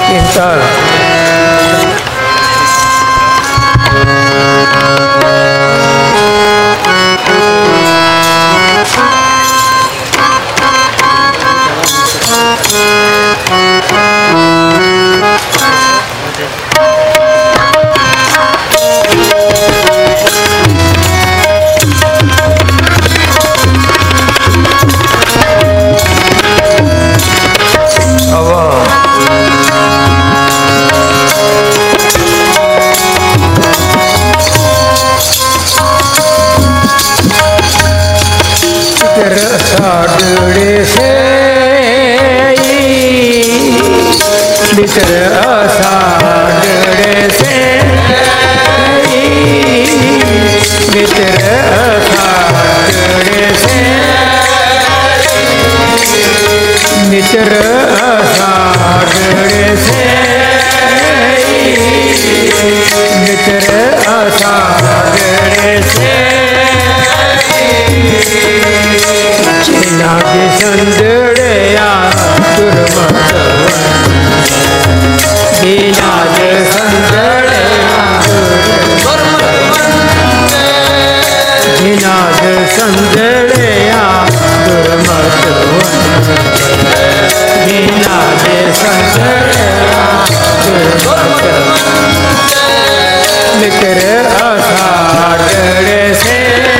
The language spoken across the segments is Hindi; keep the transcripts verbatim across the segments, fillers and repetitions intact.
कीर्तन सागड़े से मित्र सागड़े से मित्र सागड़े से मित्र सागड़े से मित्र सागड़े से नाग संदड़या दुर्मत नाग संदड़या नाग संदड़या दुर्मत नाग संदड़या दुर्मत मित्र असागड़े से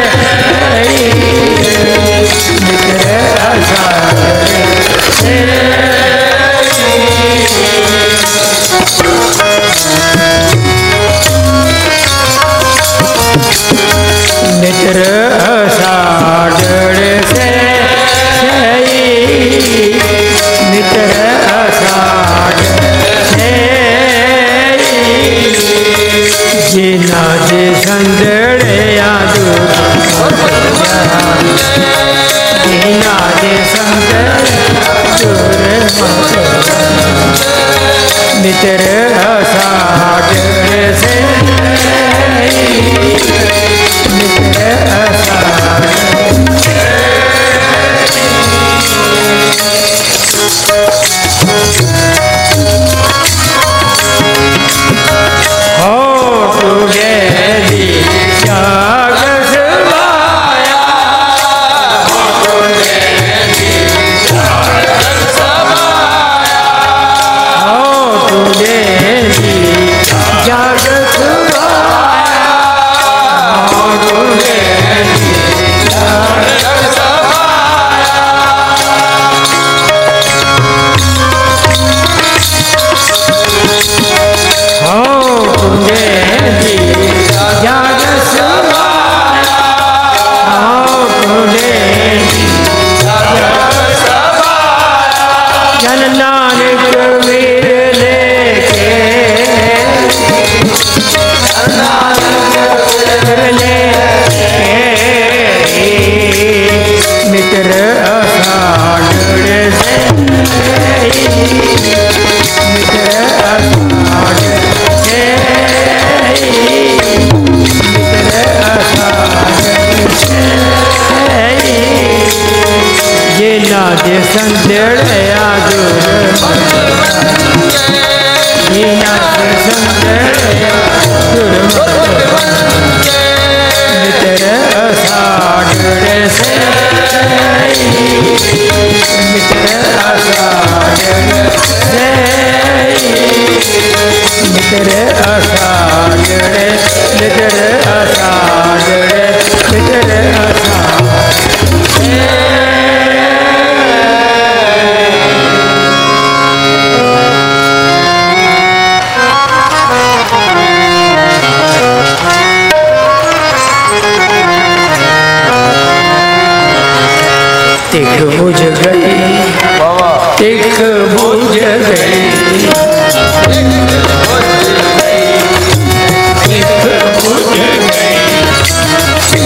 मित्र सागड़े से मित्र सागड़े से जिना जे संदड़या जिना जे मित्र सागड़े से मित्र हो तुझे त्याग सवाया हो तुझे त्याग सवाया हो तुझे जे संदड़या मीना जे संदड़या मित्र सागड़े से मित्र सागड़े से मित्र सागड़े मित्र सागड़े मित्र तिख बुझ गई तिख बुझ गई तिख बुझ गई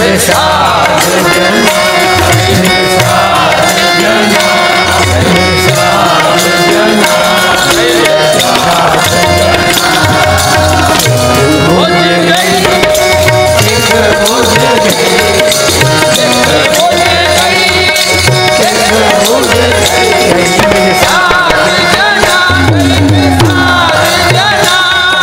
मिल साध जना, मिल साध जना, मिल साध जना, बुझ गई एक बुझ गई, एक बुझ गई, एक बुझ गई, मिल साध जना, मिल साध जना,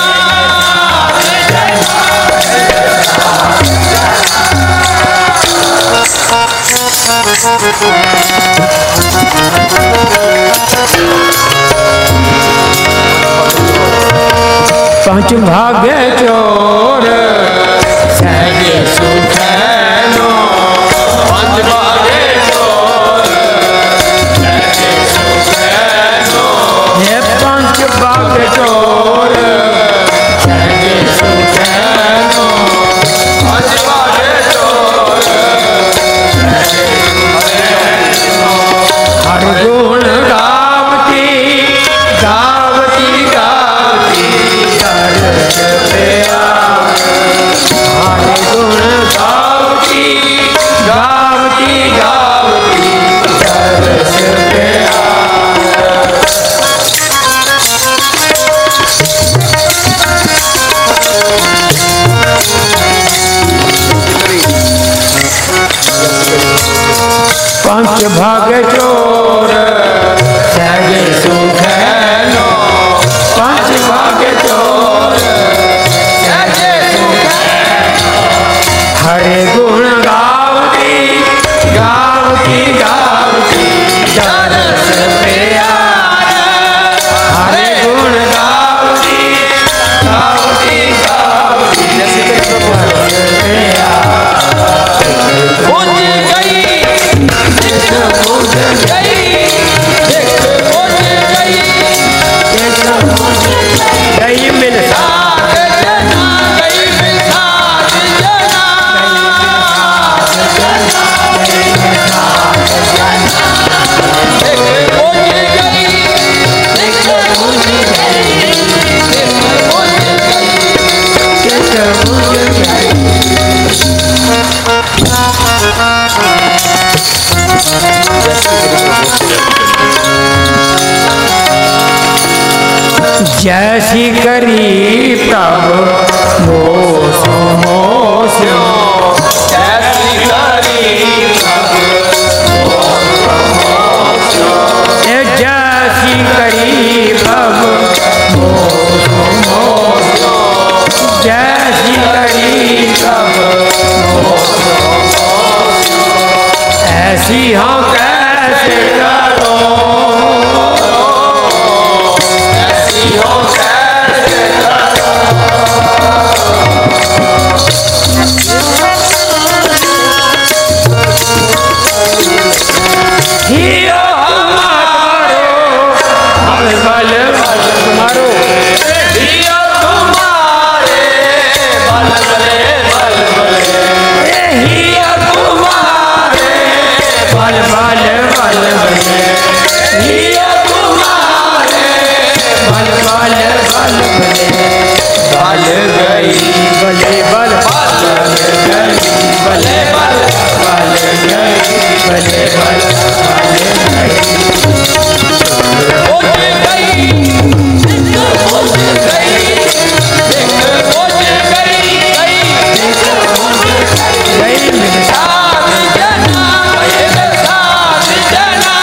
पांच भाग्य चोर सहजे सुख लो, पांच भाग्य चोर सहजे सुख लो, ये पांच भाग्य चोर सहजे सुख लो, पांच भाग्य चोर सहजे सुख लो, हर गुण गावती गावती गावती दर्श प्यारा, हर गुण गावती गावती गावती दर्श प्यारा, पंच भाग्य चोर सहजे सुख लो, पंच भाग्य चोर सहजे सुख लो, हरे गुण गावती गावती गावती दर्श प्यारा, हरे गुण गावती गावती गावती दर्श प्यारा, बुझ गई एक बुझ गई, एक बुझ गई, एक बुझ गई, मिल साध जना, गई मिल साध जना, गई मिल साध जना, एक बुझ गई, एक बुझ गई, एक बुझ गई, एक बुझ गई, जैसी करी प्रभु मोस मोस, जैसी करी प्रभु मोस मोस, जैसी करी प्रभु मोस मोस, जैसी करी प्रभु मोस मोस, ऐसी हम कैसे करो, ऐसी हम कैसे करो, हियो हमारो बल बल बल तुम्हारो, हियो तुम्हारे बल बले बल बले, हियो तुम्हारे बल बल बल बले, हियो तुम्हारे बल बल बल बले, बल गई बले बल बल गई, बले बल बल गई, बले बल बल गई, बुझ गई एक बुझ गई, एक बुझ गई, एक बुझ गई, मिल साध जना, मिल साध जना,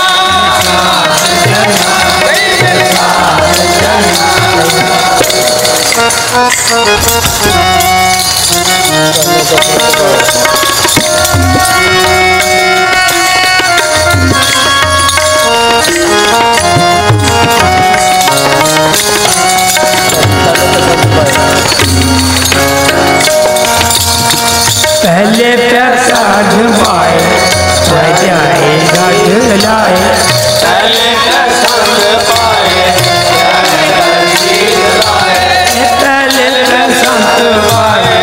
गई मिल साध जना, पहले पैसा जमाए जाएगा झुलाए, पहले पैसा जमाए पहले पैसा जमाए,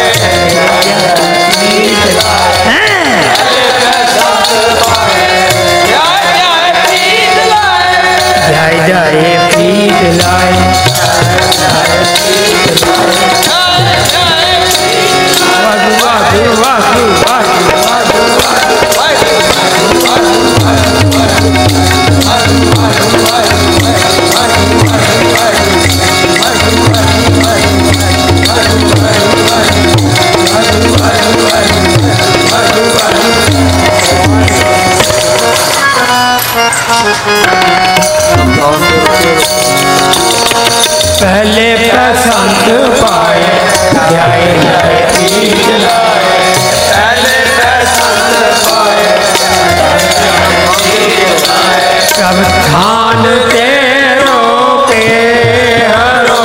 जाए जाए प्रीत लाए, वासु वासु वासु वासु पहले प्रसंग पाए जाए जाए पीठ लाए, पहले प्रसंग पाए सब थान तेरो के हरो,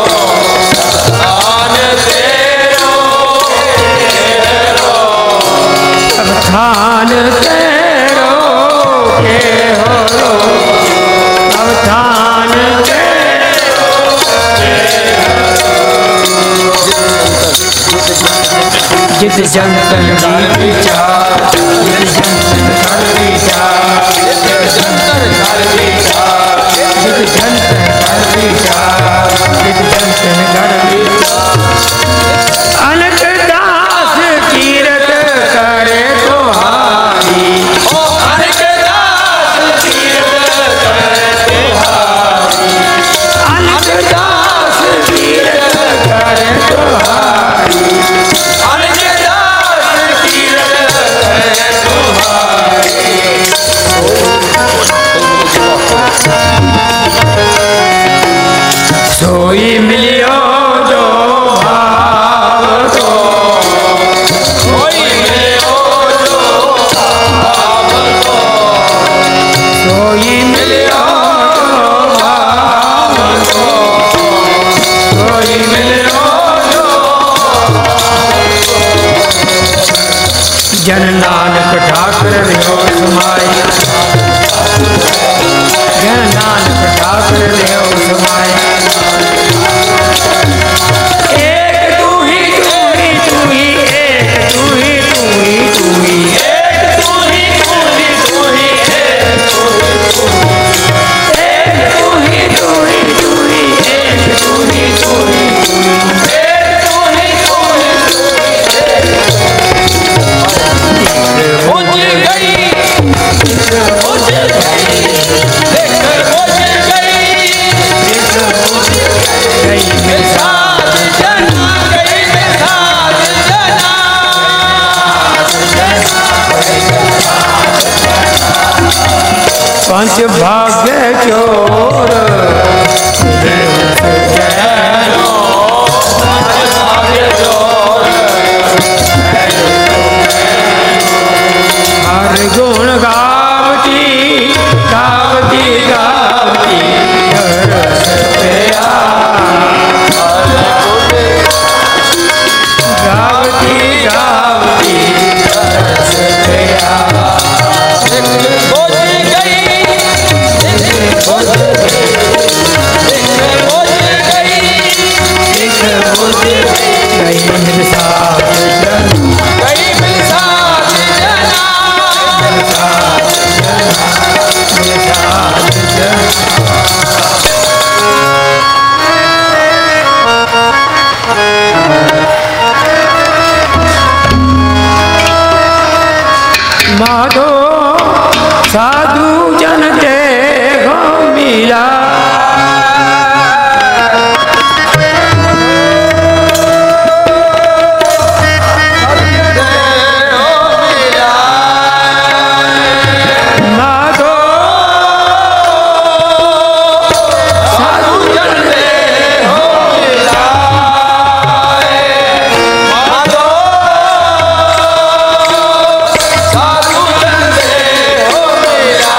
थान तेरो के हरो, सब थान तेरो के हरो, सब थान जित जंतन कर विचार, जित जंतन कर विचार, जित जंतन कर विचार, जित जंतन कर विचार, जित जंतन कर विचार। अनक दास कीरत करे तुम्हारी, ओ अनक दास कीरत करे तुम्हारी, अनक दास कीरत करे तुम्हारी, सोई मिलियो जो भाव को, सोई मिलियो जो भाव को, सोई मिलियो जो भाव को, सोई मिलियो जो जन नानक ठाकुर रियो समाई, जन नानक ठाकुर रियो समाई। एक तू ही तू ही तू ही एक तू ही तू ही तू ही एक तू ही तू ही तू ही एक तू ही तू ही तू ही एक तू ही तू ही तू ही एक तू ही तू ही बुझ गई, बुझ गई, देख बुझ गई, देख बुझ गई मिसाल जना, गई मिसाल जना, पंच भाग्य चोर हर गुण गावती गावती गावती हरस प्या, गावती गावती हरस प्या। बुझ गई, बुझ गई, बुझ गई, बुझ गई मिसाल जना, गई मिसाल जना, मिसाल जना, मिसाल जना। माधो साधु जन देखो मिला, माधो साधु जन देखो मिला, माधो साधु जन देखो मिला।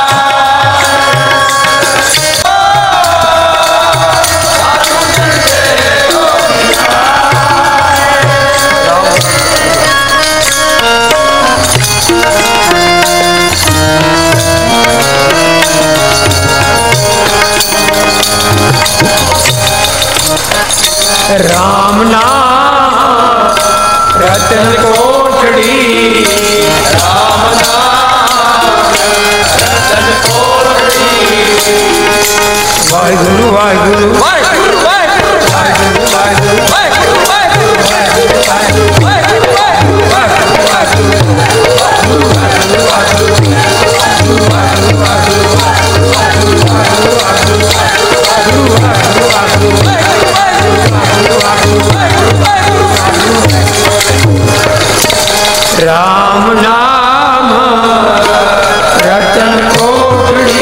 राम नाम रतन कोठड़ी, राम नाम रतन कोठड़ी, वाहिगुरु वाहिगुरु वाहिगुरु वाहिगुरु वाहिगुरु वाहिगुरु वाहिगुरु वाहिगुरु वाहिगुरु वाहिगुरु राम नाम रतन कोठड़ी,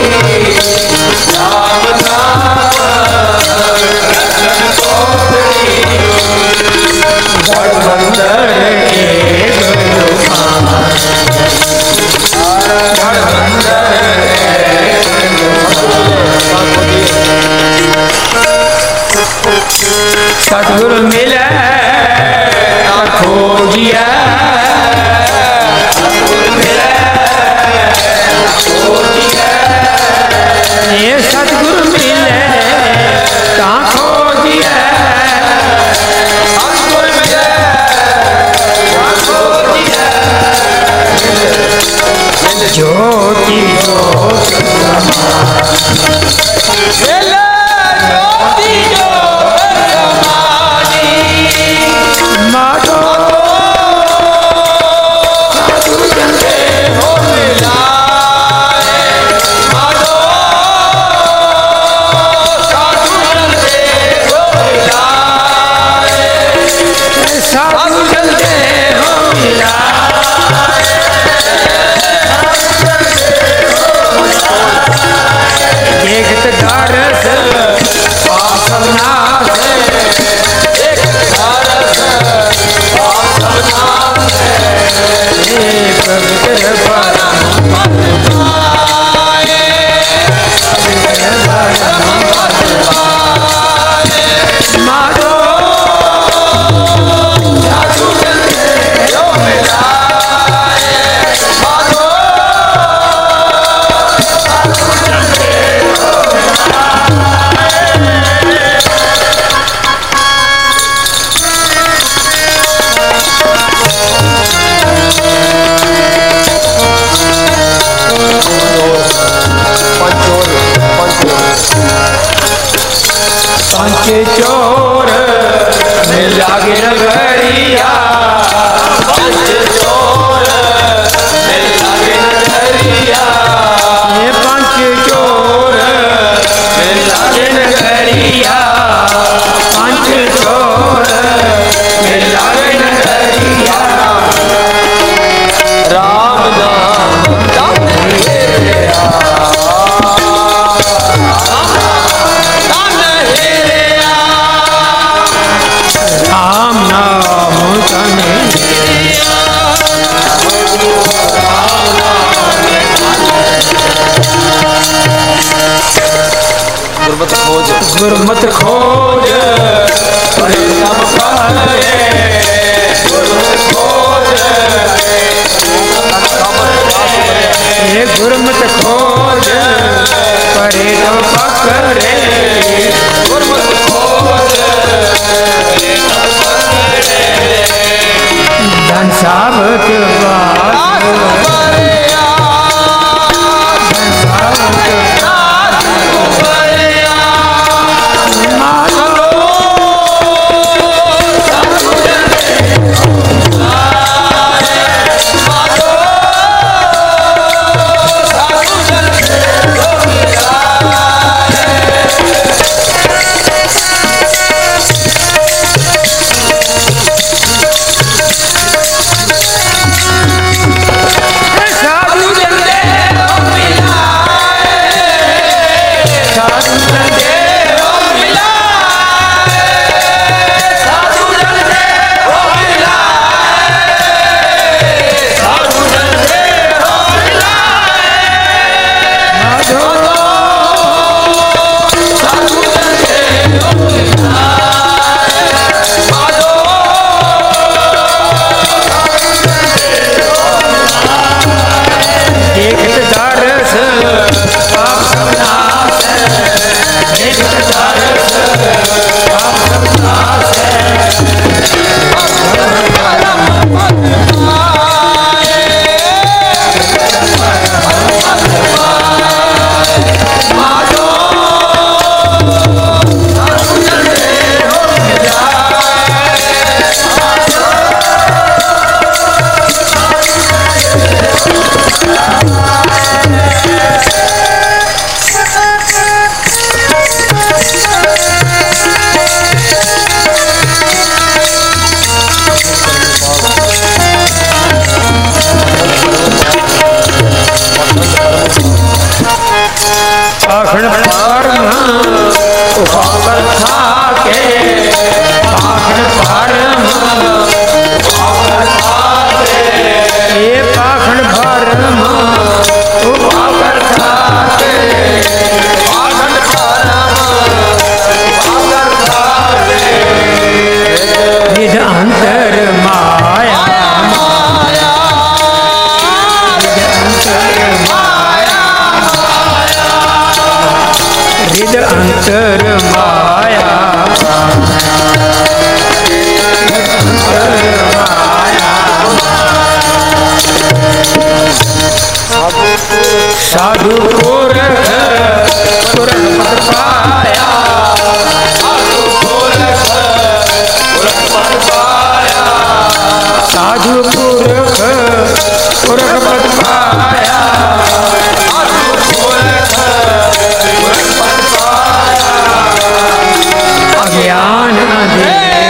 दरस पाप सब नासे, एक दरस पाप सब नासे, एक पवित्र परम पद पाए, पवित्र परम पद पाए। माधो साधु चलते जो मिलाए, माधो साधु चलते जो पंच चोर में लागे नगरिया, पंच चोर में लागे नगरिया, ये पंच चोर में लागे नगरिया, पंच चोर में लागे नगरिया। राम नाम तन हेरिया, राम नाम तन हेरिया, गुरमत खोज, गुरमत खोज परिणाम पाए, गुरमत खोज ये गुरमत खोज परिणाम पकड़े, गुरमत खोज धन साबत बात, धन साबत पाखंड परम उपाकर था के, पाखंड परम उपाकर था के, ये पाखंड परम उपाकर था के, पाखंड परम उपाकर था के, निज अंतर माया, माया निज अंतर माया, निज अंतर माया, अंतर माया। साधु पुरख पुरख पद पाया, साधु पुरख पुरख पद पाया, साधु पुरख पुरख पद पाया, साधु पुरख पुरख पद पाया। अज्ञान अंधेरा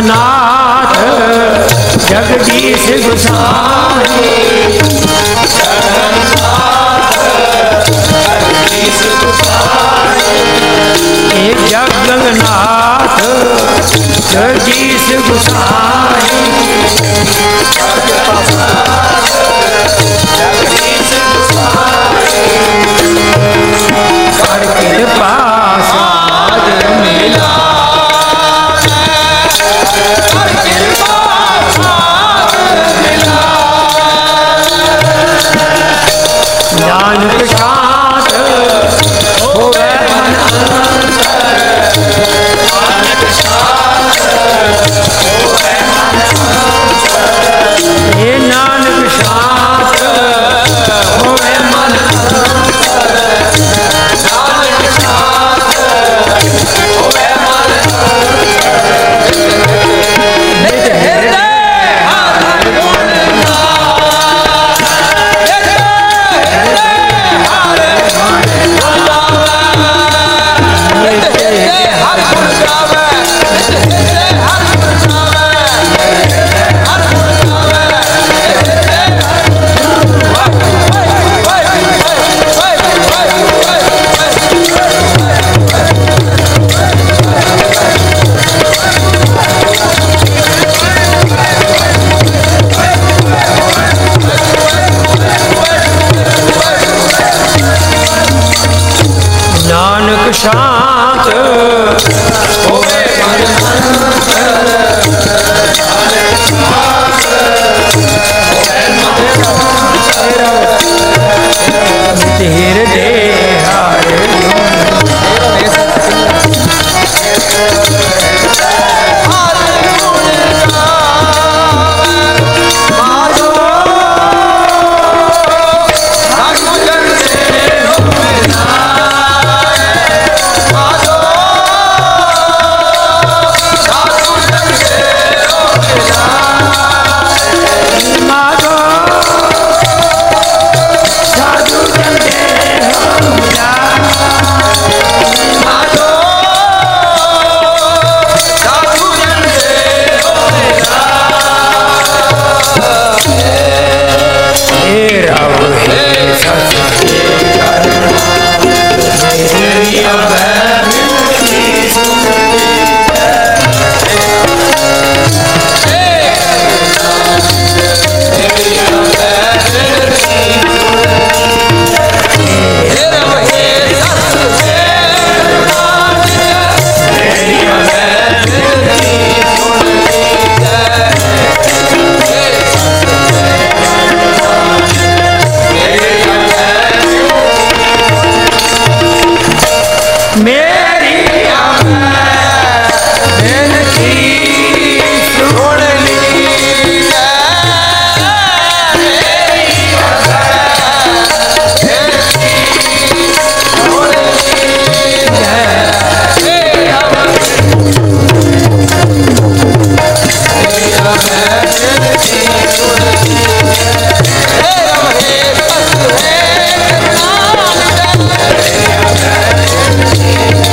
जगन्नाथ जगदीश गोसाई हे जगन्नाथ जगदीश गोसाई कर कृपा साध मिला नानक शांत होवे मन अंतर नानक शांत होवे मन अंतर हे नानक शांत होवे मन अंतर नानक शांत होवे मन अंतर निज हृदय हर गुण नानक शांत होवे मन अंतर नानक शांत होवे मन अंतर तेरे दे हारे Hey!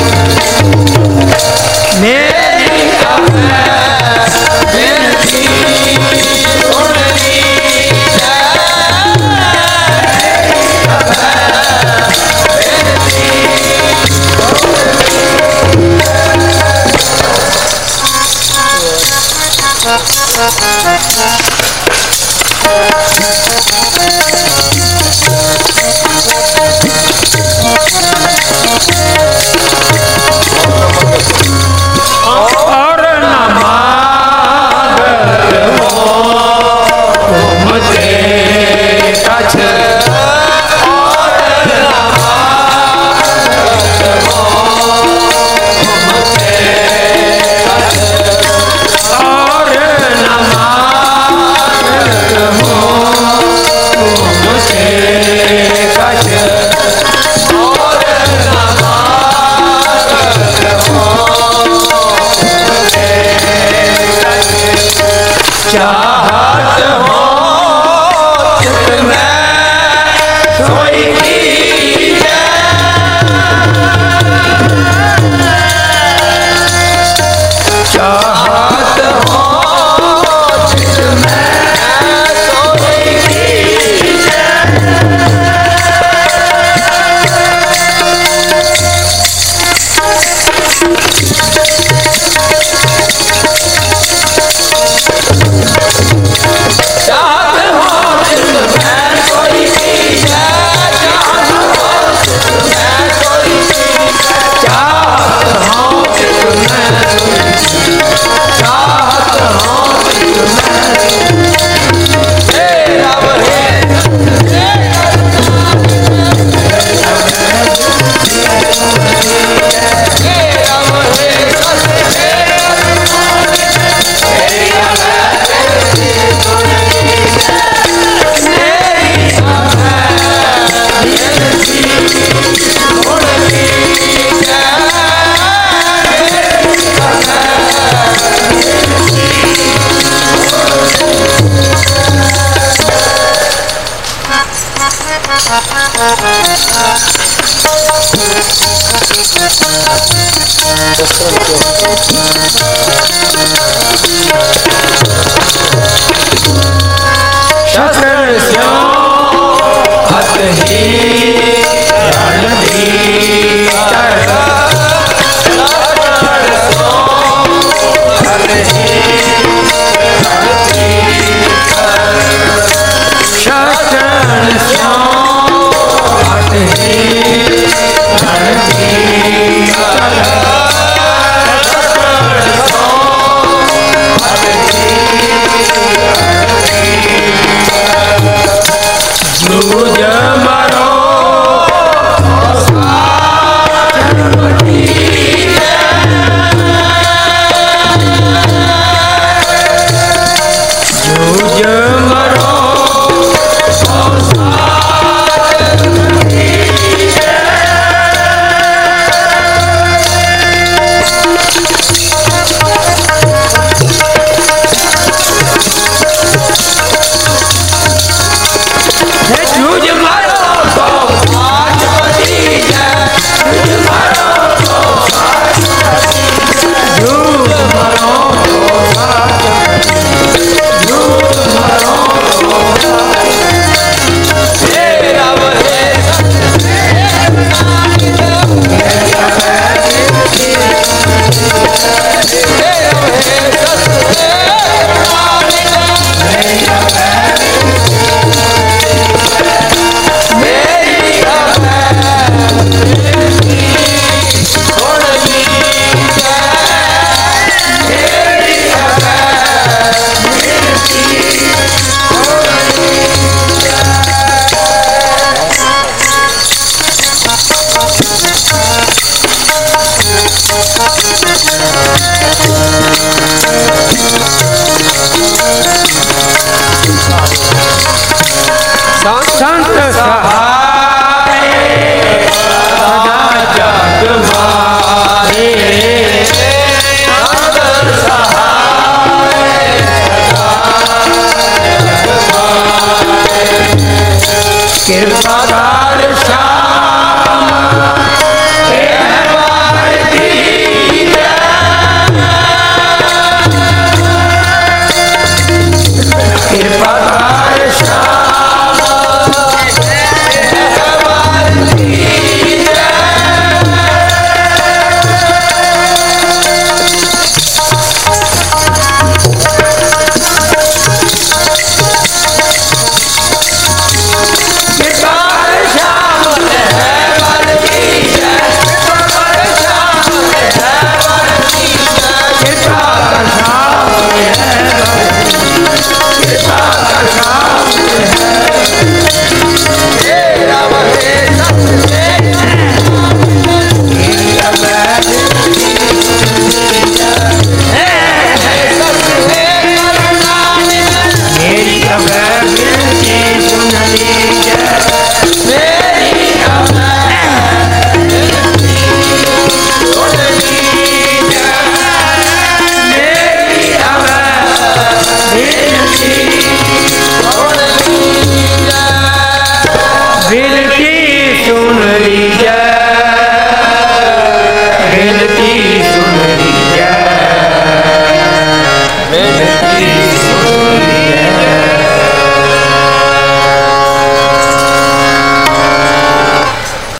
शस्त्र हतहीन